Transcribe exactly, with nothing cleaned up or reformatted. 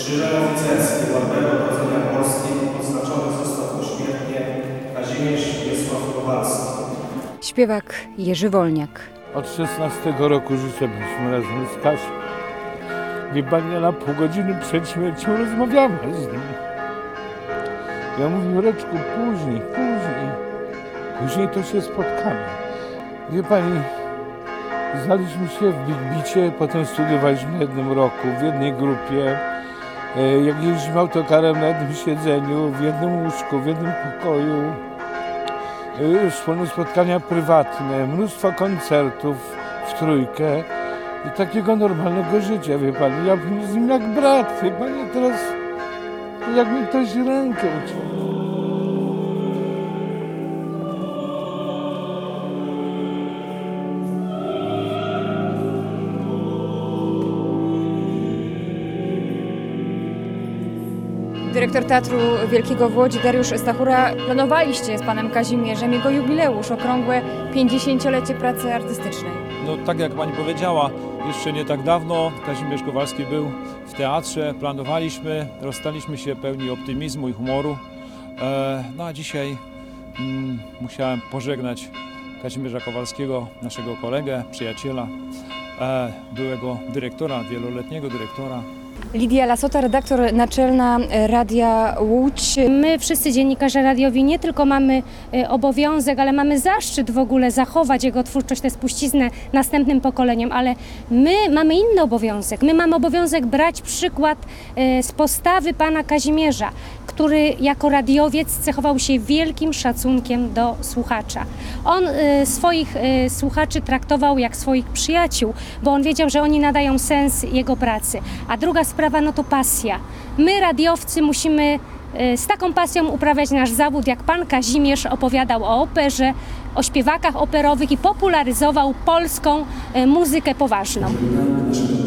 Krzyżem oficerskim Ładnego Rodzenia Polski odznaczony został pośmiertnie Kazimierz Wiesław Kowalski. Śpiewak Jerzy Wolniak. Od szesnastego roku życia byliśmy razem z Kasią. Wie pani, ja na pół godziny przed śmiercią rozmawiamy z nim. Ja mówię, Jureczku, później, później. Później to się spotkamy. Wie pani, znaliśmy się w Big Beacie, potem studiowaliśmy w jednym roku, w jednej grupie. Jak jeździliśmy autokarem na jednym siedzeniu, w jednym łóżku, w jednym pokoju. Wspólne spotkania prywatne, mnóstwo koncertów w trójkę i takiego normalnego życia, wie pani. Ja bym z nim jak brat, wie pani, teraz jak mi ktoś rękę uciął. Dyrektor Teatru Wielkiego w Łodzi, Dariusz Stachura, planowaliście z panem Kazimierzem jego jubileusz, okrągłe pięćdziesięciolecie pracy artystycznej. No tak jak pani powiedziała, jeszcze nie tak dawno Kazimierz Kowalski był w teatrze, planowaliśmy, rozstaliśmy się pełni optymizmu i humoru. E, no a dzisiaj mm, musiałem pożegnać Kazimierza Kowalskiego, naszego kolegę, przyjaciela, e, byłego dyrektora, wieloletniego dyrektora. Lidia Lasota, redaktor naczelna Radia Łódź. My wszyscy dziennikarze radiowi nie tylko mamy obowiązek, ale mamy zaszczyt w ogóle zachować jego twórczość, tę spuściznę następnym pokoleniom, ale my mamy inny obowiązek. My mamy obowiązek brać przykład z postawy pana Kazimierza, który jako radiowiec cechował się wielkim szacunkiem do słuchacza. On swoich słuchaczy traktował jak swoich przyjaciół, bo on wiedział, że oni nadają sens jego pracy. A druga sprawa, no to pasja. My, radiowcy, musimy z taką pasją uprawiać nasz zawód, jak pan Kazimierz opowiadał o operze, o śpiewakach operowych i popularyzował polską muzykę poważną.